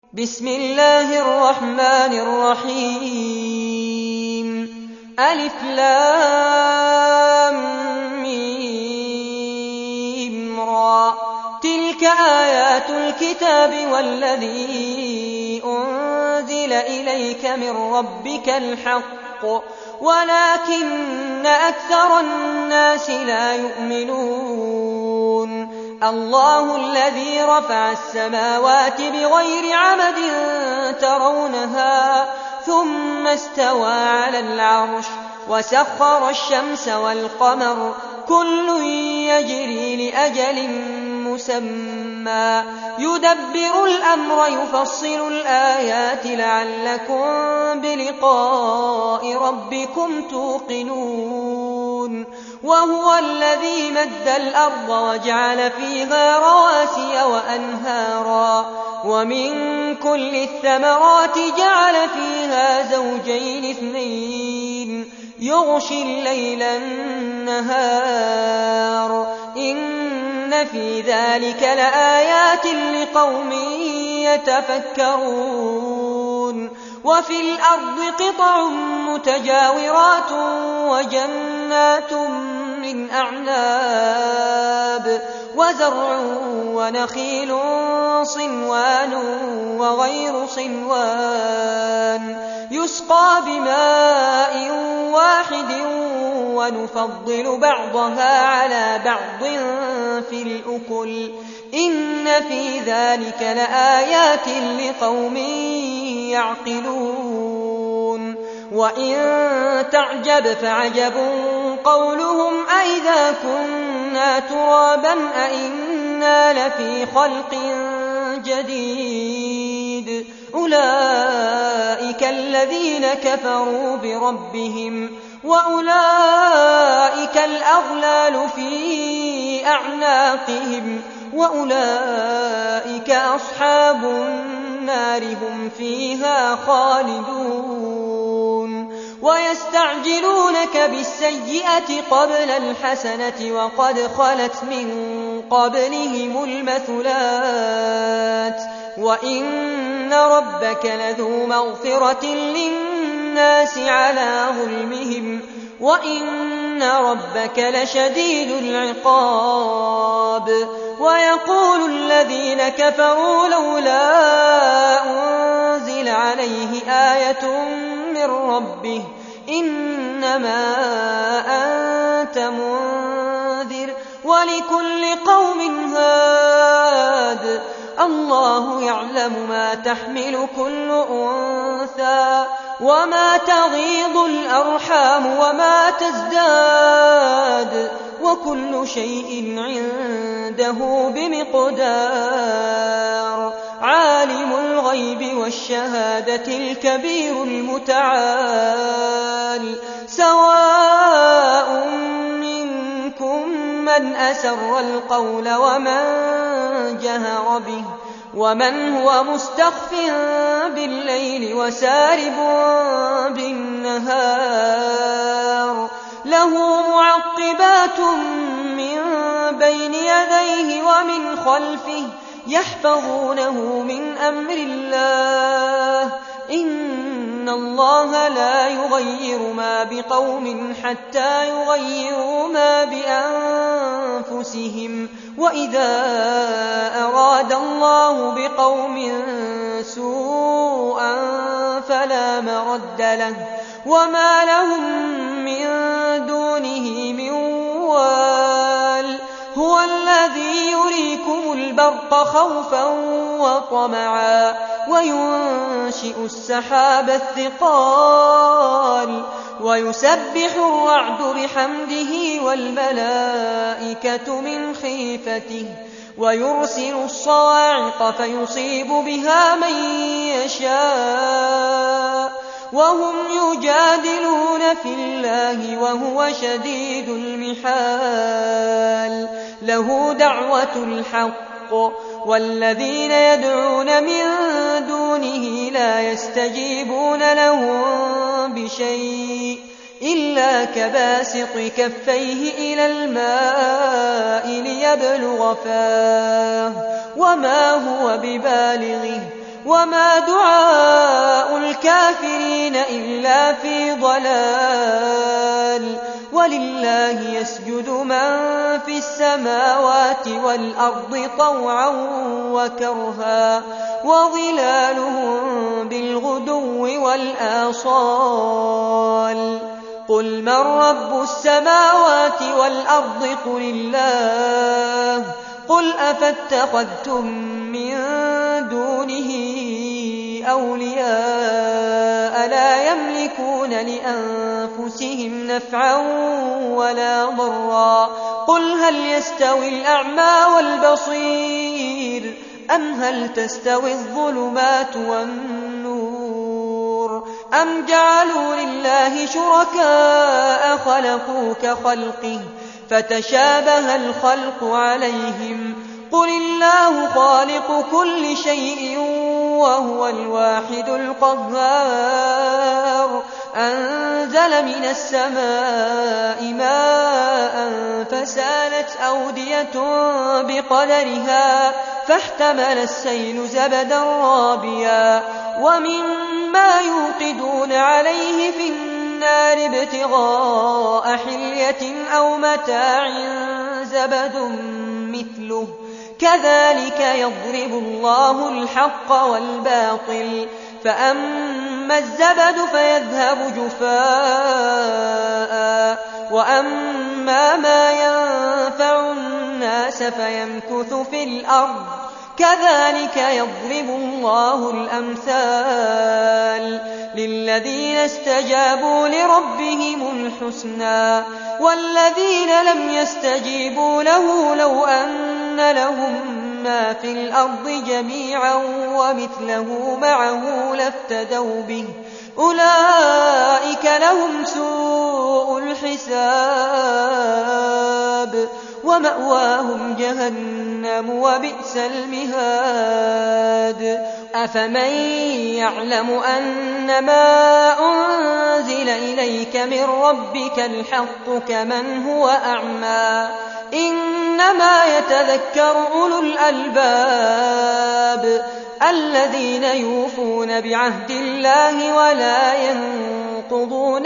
بسم الله الرحمن الرحيم ألف لام ميم را تلك آيات الكتاب والذي أنزل إليك من ربك الحق ولكن أكثر الناس لا يؤمنون الله الذي رفع السماوات بغير عمد ترونها ثم استوى على العرش وسخر الشمس والقمر كل يجري لأجل مسمى يدبر الأمر يفصل الآيات لعلكم بلقاء ربكم توقنون وهو الذي مد الأرض وجعل فيها رواسي وأنهارا ومن كل الثمرات جعل فيها زوجين اثنين يغشي الليل النهار إن في ذلك لآيات لقوم يتفكرون وفي الأرض قطع متجاورات وجنات من أعناب وزرع ونخيل صنوان وغير صنوان يسقى بماء واحد ونفضل بعضها على بعض في الأكل إن في ذلك لآيات لقوم يعقلون وإن تعجب فعجب قولهم أئذا كنا ترابا أئنا لفي خلق جديد أولئك الذين كفروا بربهم وأولئك الأغلال في أعناقهم وأولئك أصحاب النار هم فيها خالدون ويستعجلونك بالسيئة قبل الحسنة وقد خلت من قبلهم المثلات وإن ربك لذو مغفرة للناس على ظلمهم وإن ربك لشديد العقاب ويقول الذين كفروا لولا أنزل عليه آية من ربه إنما أنت منذر ولكل قوم هاد الله يعلم ما تحمل كل أنثى وما تغيض الأرحام وما تزداد وكل شيء عنده بمقدار عالم الغيب والشهادة الكبير المتعال سواء منكم من أسر القول ومن جهر به ومن هو مستخف بالليل وسارب بالنهار له معقبات من بين يديه ومن خلفه يحفظونه من أمر الله إن الله لا يغير ما بقوم حتى يغيروا ما بأنفسهم وإذا أراد الله بقوم سوءا فلا مرد له وما لهم من دونه من وال هو الذي يريكم البرق خوفا وطمعا وينشئ السحاب الثقال ويسبح الرعد بحمده والملائكة من خيفته ويرسل الصواعق فيصيب بها من يشاء وهم يجادلون في الله وهو شديد المحال له دعوة الحق والذين يدعون من دونه لا يستجيبون لهم بشيء إلا كباسط كفيه إلى الماء ليبلغ فاه وما هو ببالغه وما دعاء الكافرين إلا في ضلال ولله يسجد من في السماوات والأرض طوعا وكرها وظلالهم بالغدو والآصال قل من رب السماوات والأرض قل الله قل أفاتخذتم من دونه أولياء لا يملكون لأنفسهم نفعا ولا ضرا قل هل يستوي الأعمى والبصير أم هل تستوي الظلمات والنور أم جعلوا لله شركاء خلقوا كخلقه فتشابه الخلق عليهم قل الله خالق كل شيء وهو الواحد القهار أنزل من السماء ماء فسالت أودية بقدرها فاحتمل السيل زبدا رابيا ومما يوقدون عليه في النار ابتغاء حلية أو متاع زبد مثله كذلك يضرب الله الحق والباطل فأما الزبد فيذهب جفاء وأما ما ينفع الناس فيمكث في الأرض كذلك يضرب الله الأمثال للذين استجابوا لربهم الحسنى والذين لم يستجيبوا له لو أن لهم ما في الأرض جميعا ومثله معه لافتدوا به أولئك لهم سوء الحساب ومأواهم جهنم وبئس المهاد أفمن يعلم أنما أنزل إليك من ربك الحق كمن هو أعمى إنما يتذكر أولو الألباب الذين يوفون بعهد الله ولا ينقضون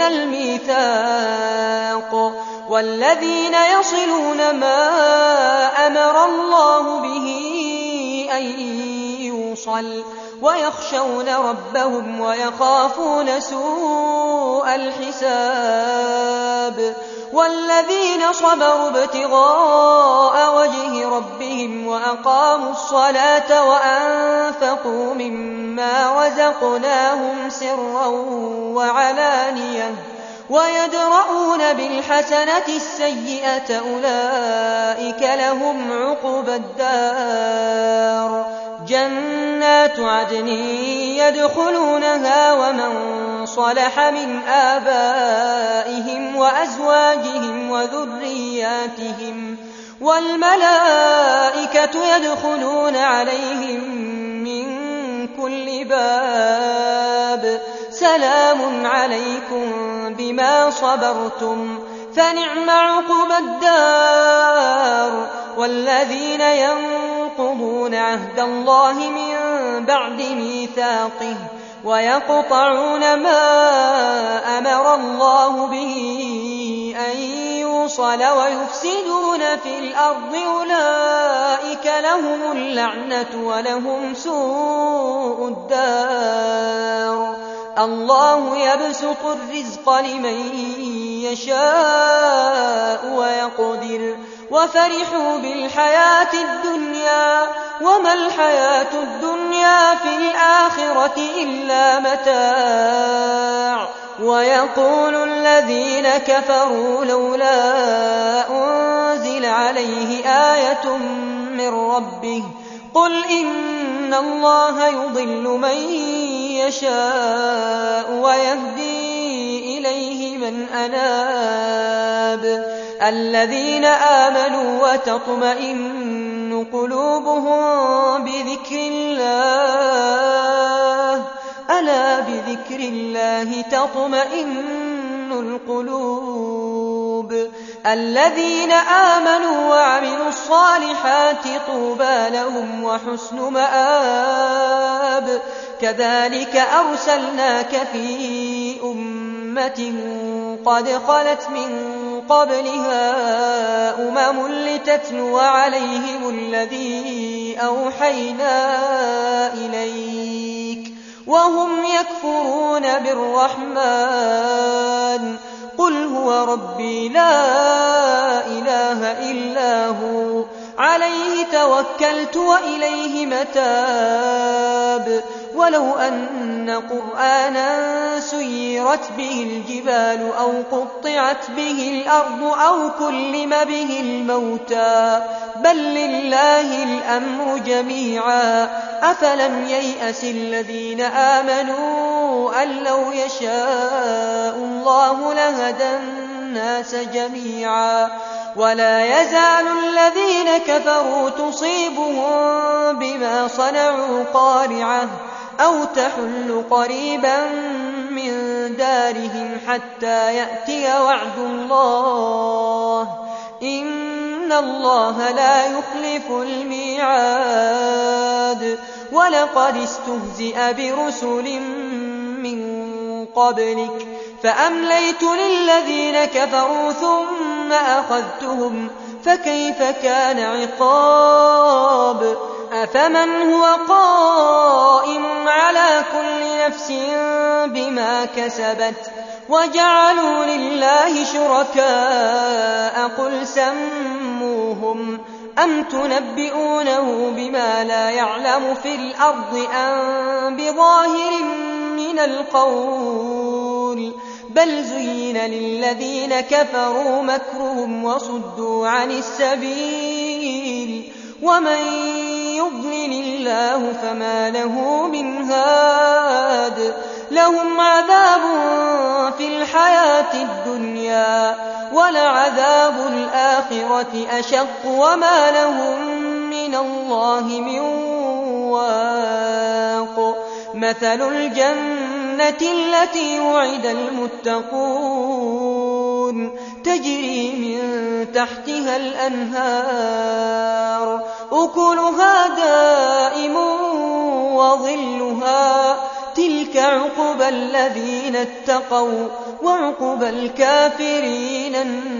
الميثاق والذين يصلون ما أمر الله به أن يوصل ويخشون ربهم ويخافون سوء الحساب والذين صبروا ابتغاء وجه ربهم وأقاموا الصلاة وأنفقوا مما رزقناهم سرا وعلانية ويدرؤون بالحسنة السيئة أولئك لهم عقبى الدار جنات عدن يدخلونها ومن صلح من آبائهم وأزواجهم وذرياتهم والملائكة يدخلون عليهم من كل باب سلام عليكم بما صبرتم فنعم عقبى الدار والذين ينقضون عهد الله من بعد ميثاقه ويقطعون ما أمر الله به أن يوصل ويفسدون في الأرض أولئك لهم اللعنة ولهم سوء الدار الله يبسط الرزق لمن يشاء ويقدر وفرحوا بالحياة الدنيا وما الحياة الدنيا في الآخرة إلا متاع ويقول الذين كفروا لولا أنزل عليه آية من ربه قل إن الله يضل من يشاء ويهدي إليه من أناب الذين آمنوا وتطمئن قلوبهم بذكر الله ألا بذكر الله تطمئن القلوب الذين آمنوا وعملوا الصالحات طوبى لهم وحسن مآب كذلك أرسلناك في أمة قد خلت من قبلها لتتلو عليهم الذي أوحينا إليك وهم يكفرون بالرحمن قل هو ربي لا إله إلا هو عليه توكلت وإليه متاب ولو أن قرآنا سيرت به الجبال أو قطعت به الأرض أو كلم به الموتى بل لله الأمر جميعا أفلم ييأس الذين آمنوا أن لو يشاء الله لهدى الناس جميعا ولا يزال الذين كفروا تصيبهم بما صنعوا قارعة أو تحل قريبا من دارهم حتى يأتي وعد الله إن الله لا يخلف الميعاد ولقد استهزئ برسل من قبلك فأمليت للذين كفروا ثم أخذتهم فكيف كان عقاب أفمن هو قائم على كل نفس بما كسبت وجعلوا لله شركاء قل سموهم أم تنبئونه بما لا يعلم في الأرض أم بظاهر من القول بل زين للذين كفروا مكرهم وصدوا عن السبيل ومن يضلل الله فما له من هاد لهم عذاب في الحياة الدنيا ولعذاب الآخرة أشق وما لهم من الله من واق مثل الجنة التي وعد المتقون تجري من تحتها الأنهار أكلها دائم وظلها تلك عقبى الذين اتقوا وعقبى الكافرين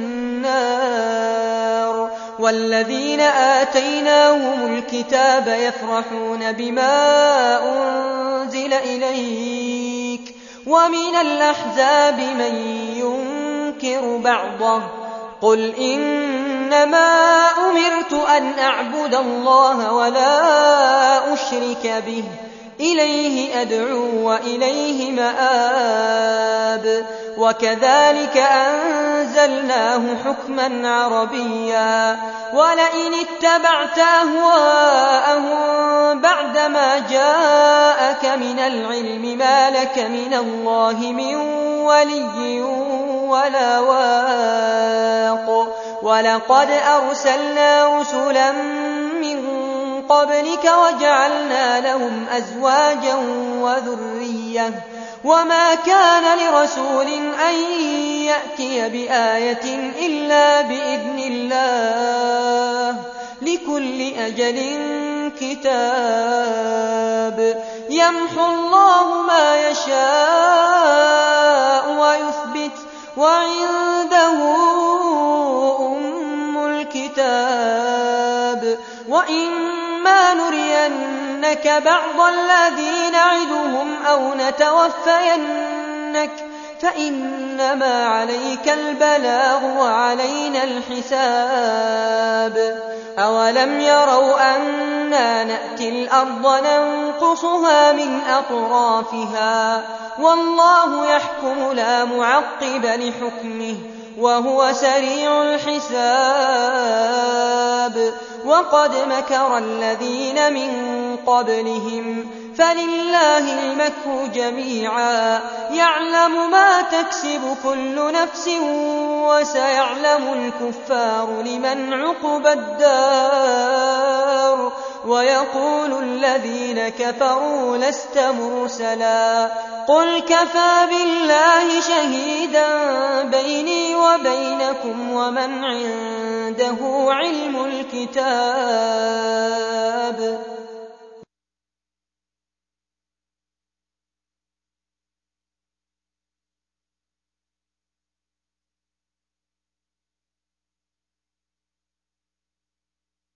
النار والذين آتيناهم الكتاب يفرحون بما أنزل إليك ومن الأحزاب من ينكر بعضه قل إنما أمرت أن أعبد الله ولا أشرك به إليه أدعو وإليه مآب وكذلك أنزلناه حكما عربيا ولئن اتبعت أهواءهم بعدما جاءك من العلم ما لك من الله من ولي ولا واق ولقد أرسلنا رسلا من قبلك وجعلنا لهم أزواجا وذرية وما كان لرسول أن يأتي بآية إلا بإذن الله لكل أجل كتاب يمحو الله ما يشاء ويثبت وعنده أم الكتاب وإما نرينك بعض الذي نعدهم أو نتوفينك فإنما عليك البلاغ وعلينا الحساب أولم يروا أنا نأتي الأرض ننقصها من أطرافها والله يحكم لا معقب لحكمه وهو سريع الحساب وقد مكر الذين من قبلهم فلله المكر جميعا يعلم ما تكسب كل نفس وسيعلم الكفار لمن عقبى الدار ويقول الذين كفروا لست مرسلا قل كفى بالله شهيدا بيني وبينكم ومن عنده علم الكتاب